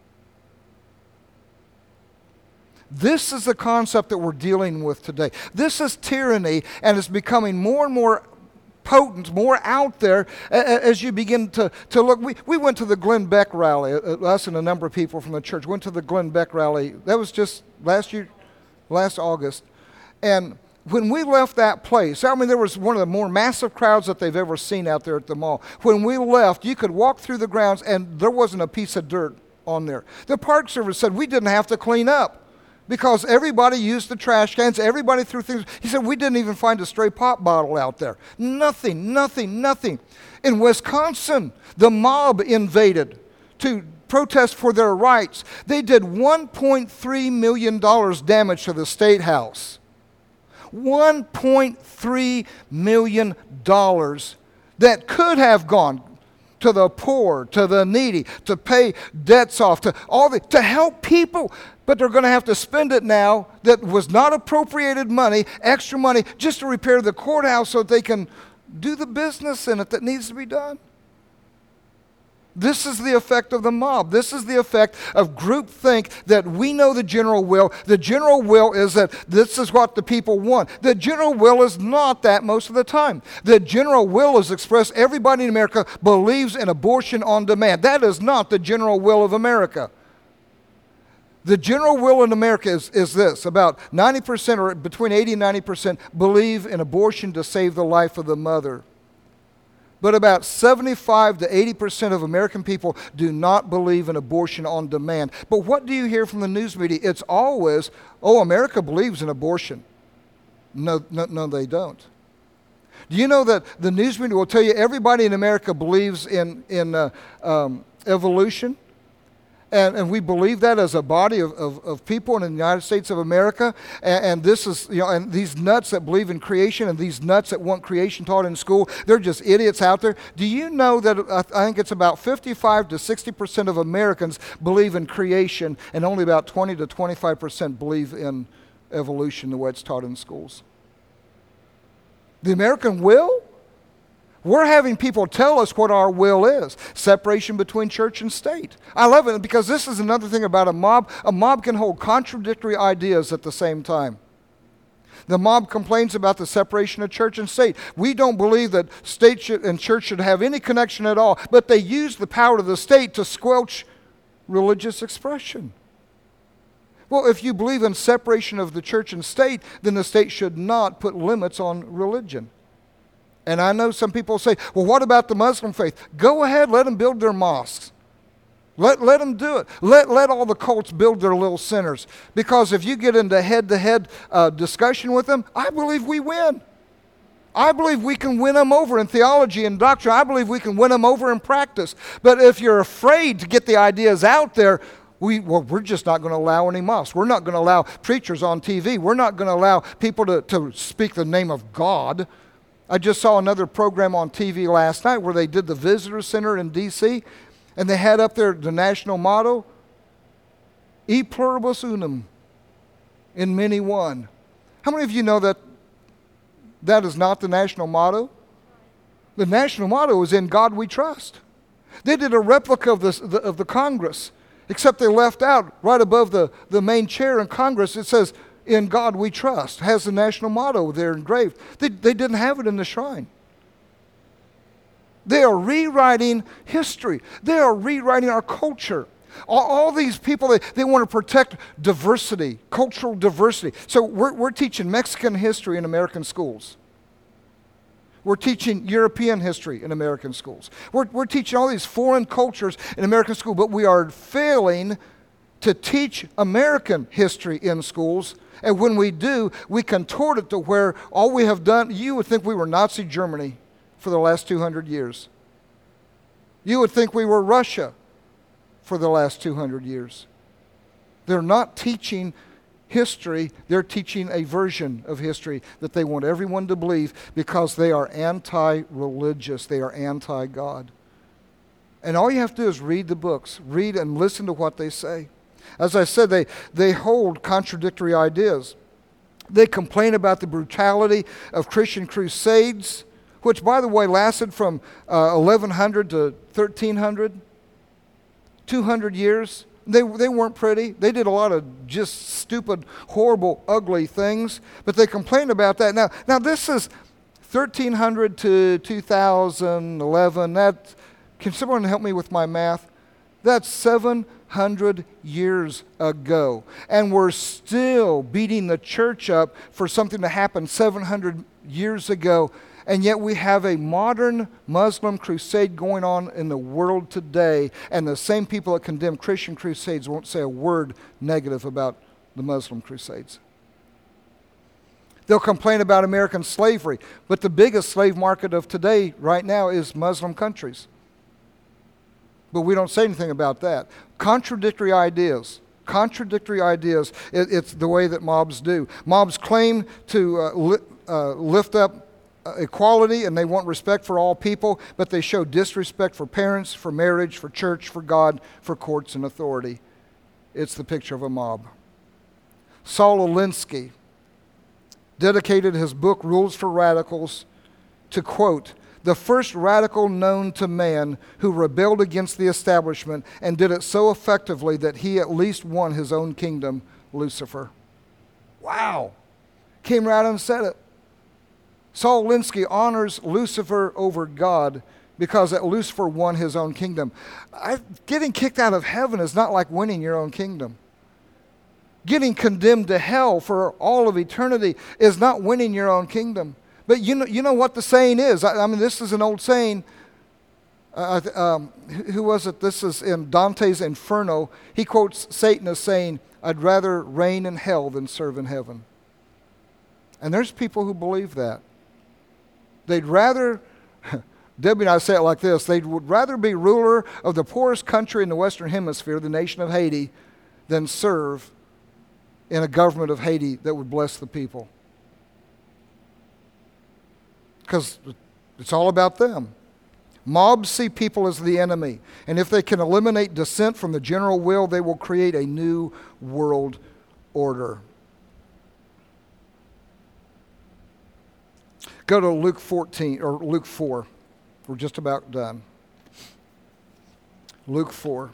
This is the concept that we're dealing with today. This is tyranny, and it's becoming more and more potent, more out there as you begin to, to look. We, we went to the Glenn Beck rally, us and a number of people from the church went to the Glenn Beck rally. That was just last year, last August. And when we left that place, I mean, there was one of the more massive crowds that they've ever seen out there at the mall. When we left, you could walk through the grounds and there wasn't a piece of dirt on there. The Park Service said we didn't have to clean up because everybody used the trash cans, everybody threw things. He said we didn't even find a stray pop bottle out there. Nothing, nothing, nothing. In Wisconsin, the mob invaded to protest for their rights. They did one point three million dollars damage to the State House. one point three million dollars that could have gone to the poor, to the needy, to pay debts off, to all the, to help people. But they're going to have to spend it now that was not appropriated money, extra money, just to repair the courthouse so that they can do the business in it that needs to be done. This is the effect of the mob. This is the effect of groupthink that we know the general will. The general will is that this is what the people want. The general will is not that most of the time. The general will is expressed, everybody in America believes in abortion on demand. That is not the general will of America. The general will in America is, is this. About ninety percent or between eighty and ninety percent believe in abortion to save the life of the mother. But about seventy-five to eighty percent of American people do not believe in abortion on demand. But what do you hear from the news media? It's always, oh, America believes in abortion. No, no, no, they don't. Do you know that the news media will tell you everybody in America believes in, in uh, um, evolution? And, and we believe that as a body of, of, of people in the United States of America. And, and this is, you know, and these nuts that believe in creation and these nuts that want creation taught in school, they're just idiots out there. Do you know that I think it's about fifty-five to sixty percent of Americans believe in creation, and only about twenty to twenty-five percent believe in evolution the way it's taught in schools? The American will? We're having people tell us what our will is. Separation between church and state. I love it because this is another thing about a mob. A mob can hold contradictory ideas at the same time. The mob complains about the separation of church and state. We don't believe that state should, and church should have any connection at all, but they use the power of the state to squelch religious expression. Well, if you believe in separation of the church and state, then the state should not put limits on religion. And I know some people say, well, what about the Muslim faith? Go ahead, let them build their mosques. Let, let them do it. Let, let all the cults build their little centers. Because if you get into head-to-head uh, discussion with them, I believe we win. I believe we can win them over in theology and doctrine. I believe we can win them over in practice. But if you're afraid to get the ideas out there, we, well, we're just not going to allow any mosques. We're not going to allow preachers on T V. We're not going to allow people to, to speak the name of God. I just saw another program on T V last night where they did the visitor center in D C, and they had up there the national motto, E pluribus unum, in many one. How many of you know that that is not the national motto? The national motto is in God we trust. They did a replica of, this, the, of the Congress, except they left out right above the, the main chair in Congress, it says, in God we trust, has the national motto there engraved. They, they didn't have it in the shrine. They are rewriting history. They are rewriting our culture. All, all these people, they, they want to protect diversity, cultural diversity. So we're, we're teaching Mexican history in American schools. We're teaching European history in American schools. We're, we're teaching all these foreign cultures in American school, but we are failing to teach American history in schools. And when we do, we contort it to where all we have done, you would think we were Nazi Germany for the last two hundred years. You would think we were Russia for the last two hundred years. They're not teaching history, they're teaching a version of history that they want everyone to believe because they are anti-religious, they are anti-God. And all you have to do is read the books, read and listen to what they say. As I said, they, they hold contradictory ideas. They complain about the brutality of Christian crusades, which, by the way, lasted from uh, eleven hundred to thirteen hundred, two hundred years. They, they weren't pretty. They did a lot of just stupid, horrible, ugly things, but they complain about that. Now, now this is thirteen hundred to two thousand eleven. That, can someone help me with my math? That's seven hundred years ago. And we're still beating the church up for something that happened seven hundred years ago. And yet we have a modern Muslim crusade going on in the world today. And the same people that condemn Christian crusades won't say a word negative about the Muslim crusades. They'll complain about American slavery. But the biggest slave market of today right now is Muslim countries. But we don't say anything about that. Contradictory ideas. Contradictory ideas. It, it's the way that mobs do. Mobs claim to uh, li- uh, lift up uh, equality and they want respect for all people, but they show disrespect for parents, for marriage, for church, for God, for courts and authority. It's the picture of a mob. Saul Alinsky dedicated his book, Rules for Radicals, to quote, "The first radical known to man who rebelled against the establishment and did it so effectively that he at least won his own kingdom, Lucifer." Wow. Came right and said it. Saul Alinsky honors Lucifer over God because that Lucifer won his own kingdom. I, getting kicked out of heaven is not like winning your own kingdom. Getting condemned to hell for all of eternity is not winning your own kingdom. But you know, you know what the saying is. I, I mean, this is an old saying. Uh, um, who was it? This is in Dante's Inferno. He quotes Satan as saying, "I'd rather reign in hell than serve in heaven." And there's people who believe that. They'd rather Debbie and I say it like this: they would rather be ruler of the poorest country in the Western Hemisphere, the nation of Haiti, than serve in a government of Haiti that would bless the people. Because it's all about them. Mobs see people as the enemy, and if they can eliminate dissent from the general will, they will create a new world order. Go to Luke fourteen, or Luke four. We're just about done. Luke four.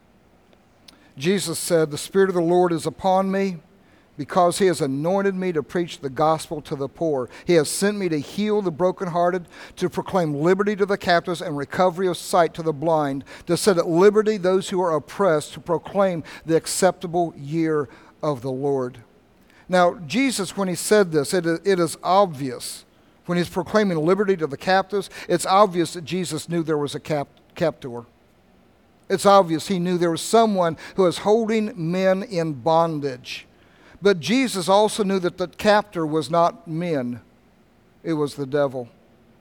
Jesus said, "The Spirit of the Lord is upon me, because he has anointed me to preach the gospel to the poor. He has sent me to heal the brokenhearted, to proclaim liberty to the captives and recovery of sight to the blind, to set at liberty those who are oppressed, to proclaim the acceptable year of the Lord." Now, Jesus, when he said this, it, it is obvious. When he's proclaiming liberty to the captives, it's obvious that Jesus knew there was a cap, captor. It's obvious he knew there was someone who was holding men in bondage. But Jesus also knew that the captor was not men. It was the devil.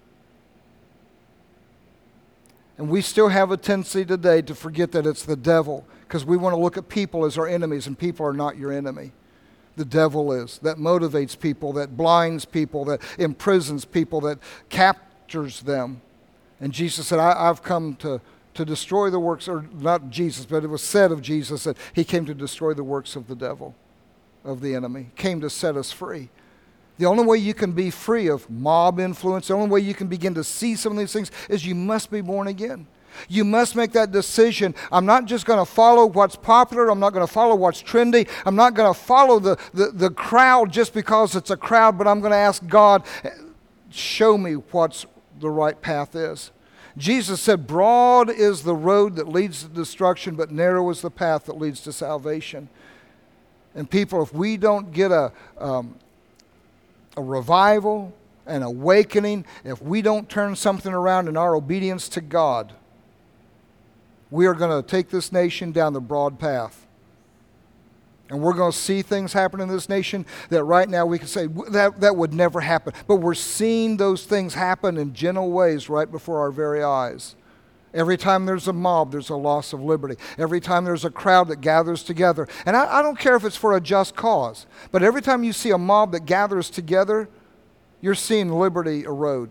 And we still have a tendency today to forget that it's the devil, because we want to look at people as our enemies, and people are not your enemy. The devil is. That motivates people, that blinds people, that imprisons people, that captures them. And Jesus said, I, I've come to, to destroy the works, or not Jesus, but it was said of Jesus that he came to destroy the works of the devil, of the enemy, came to set us free. The only way you can be free of mob influence, the only way you can begin to see some of these things is you must be born again. You must make that decision. I'm not just going to follow what's popular. I'm not going to follow what's trendy. I'm not going to follow the, the, the crowd just because it's a crowd, but I'm going to ask God, show me what's the right path is. Jesus said, broad is the road that leads to destruction, but narrow is the path that leads to salvation. And people, if we don't get a, um, a revival, an awakening, if we don't turn something around in our obedience to God, we are going to take this nation down the broad path. And we're going to see things happen in this nation that right now we can say, that, that would never happen. But we're seeing those things happen in gentle ways right before our very eyes. Every time there's a mob, there's a loss of liberty. Every time there's a crowd that gathers together. And I, I don't care if it's for a just cause, but every time you see a mob that gathers together, you're seeing liberty erode.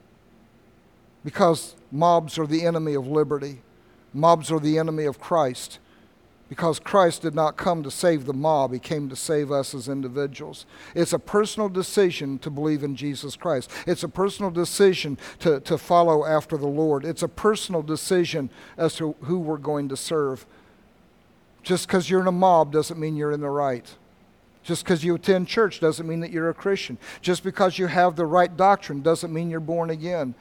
Because mobs are the enemy of liberty. Mobs are the enemy of Christ. Because Christ did not come to save the mob, he came to save us as individuals. It's a personal decision to believe in Jesus Christ. It's a personal decision to, to follow after the Lord. It's a personal decision as to who we're going to serve. Just because you're in a mob doesn't mean you're in the right. Just because you attend church doesn't mean that you're a Christian. Just because you have the right doctrine doesn't mean you're born again.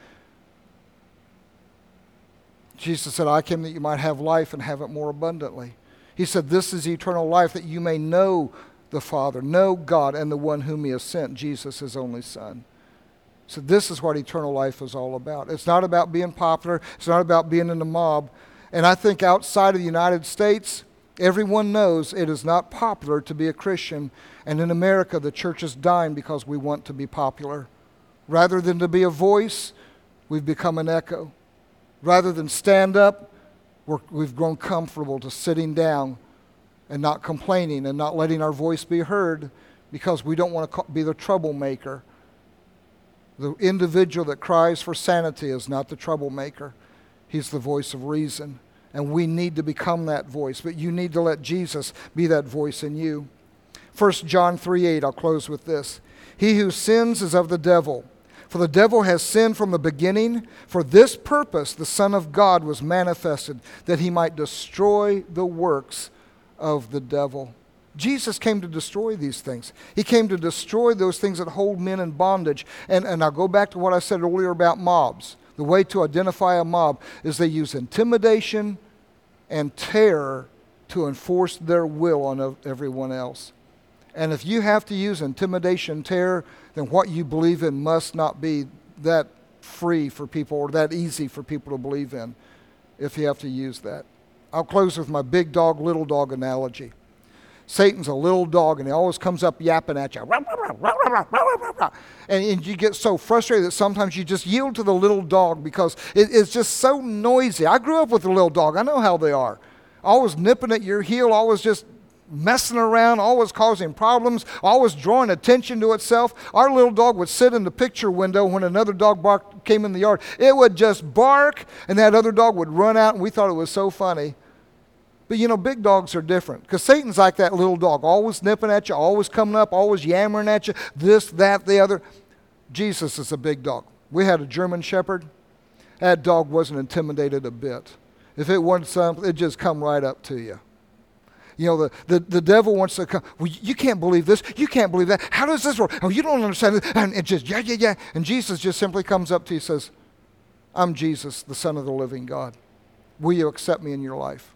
Jesus said, I came that you might have life and have it more abundantly. He said, this is eternal life, that you may know the Father, know God, and the one whom he has sent, Jesus, his only Son. So this is what eternal life is all about. It's not about being popular. It's not about being in the mob. And I think outside of the United States, everyone knows it is not popular to be a Christian. And in America, the church is dying because we want to be popular. Rather than to be a voice, we've become an echo. Rather than stand up, We're, we've grown comfortable to sitting down and not complaining and not letting our voice be heard because we don't want to be the troublemaker. The individual that cries for sanity is not the troublemaker. He's the voice of reason. And we need to become that voice. But you need to let Jesus be that voice in you. First John three eight, I'll close with this. He who sins is of the devil. For the devil has sinned from the beginning. For this purpose the Son of God was manifested, that he might destroy the works of the devil. Jesus came to destroy these things. He came to destroy those things that hold men in bondage. And, and I'll go back to what I said earlier about mobs. The way to identify a mob is they use intimidation and terror to enforce their will on everyone else. And if you have to use intimidation and terror, then what you believe in must not be that free for people or that easy for people to believe in if you have to use that. I'll close with my big dog, little dog analogy. Satan's a little dog, and he always comes up yapping at you. And, and you get so frustrated that sometimes you just yield to the little dog because it, it's just so noisy. I grew up with a little dog. I know how they are. Always nipping at your heel, always just messing around, always causing problems, always drawing attention to itself. Our little dog would sit in the picture window when another dog barked, came in the yard. It would just bark, and that other dog would run out, and we thought it was so funny. But you know, big dogs are different because Satan's like that little dog, always nipping at you, always coming up, always yammering at you, this, that, the other. Jesus is a big dog. We had a German Shepherd. That dog wasn't intimidated a bit. If it wanted something, it'd just come right up to you. You know, the, the, the devil wants to come, well, you can't believe this, you can't believe that. How does this work? Oh, you don't understand this. And it just, yeah, yeah, yeah. And Jesus just simply comes up to you and says, I'm Jesus, the Son of the living God. Will you accept me in your life?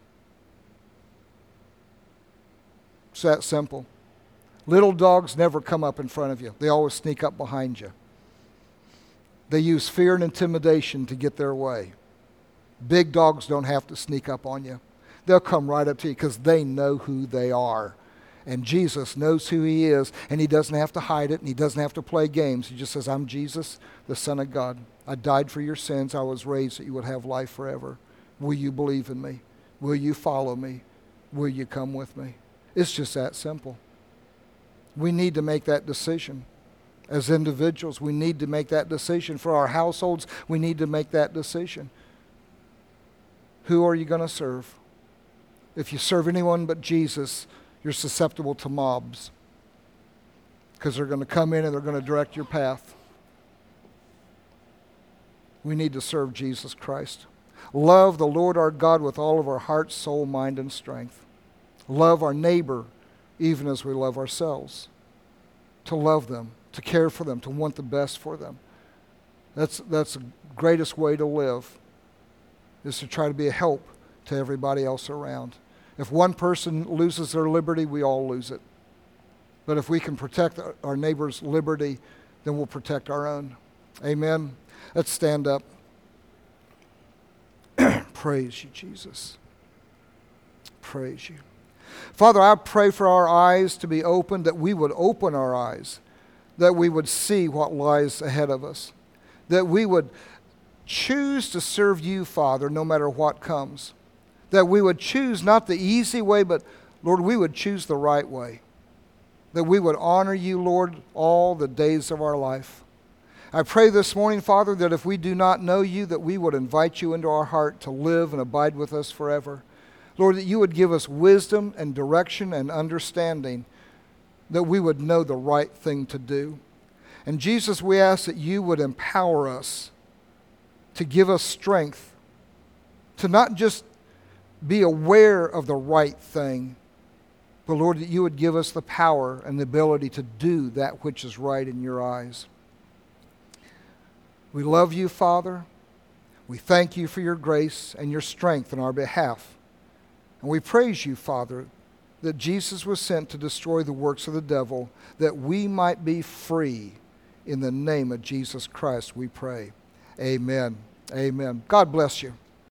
It's that simple. Little dogs never come up in front of you. They always sneak up behind you. They use fear and intimidation to get their way. Big dogs don't have to sneak up on you. They'll come right up to you because they know who they are. And Jesus knows who he is, and he doesn't have to hide it, and he doesn't have to play games. He just says, I'm Jesus, the Son of God. I died for your sins. I was raised that you would have life forever. Will you believe in me? Will you follow me? Will you come with me? It's just that simple. We need to make that decision. As individuals, we need to make that decision. For our households, we need to make that decision. Who are you going to serve? If you serve anyone but Jesus, you're susceptible to mobs because they're going to come in and they're going to direct your path. We need to serve Jesus Christ. Love the Lord our God with all of our heart, soul, mind, and strength. Love our neighbor even as we love ourselves. To love them, to care for them, to want the best for them. That's, that's the greatest way to live, is to try to be a help to everybody else around. If one person loses their liberty, we all lose it. But if we can protect our neighbor's liberty, then we'll protect our own. Amen. Let's stand up. Praise you, Jesus. Praise you. Father, I pray for our eyes to be opened, that we would open our eyes, that we would see what lies ahead of us, that we would choose to serve you, Father, no matter what comes, that we would choose not the easy way, but, Lord, we would choose the right way, that we would honor you, Lord, all the days of our life. I pray this morning, Father, that if we do not know you, that we would invite you into our heart to live and abide with us forever. Lord, that you would give us wisdom and direction and understanding, that we would know the right thing to do. And Jesus, we ask that you would empower us to give us strength to not just be aware of the right thing, but Lord, that you would give us the power and the ability to do that which is right in your eyes. We love you, Father. We thank you for your grace and your strength on our behalf. And we praise you, Father, that Jesus was sent to destroy the works of the devil, that we might be free. In the name of Jesus Christ, we pray. Amen. Amen. God bless you.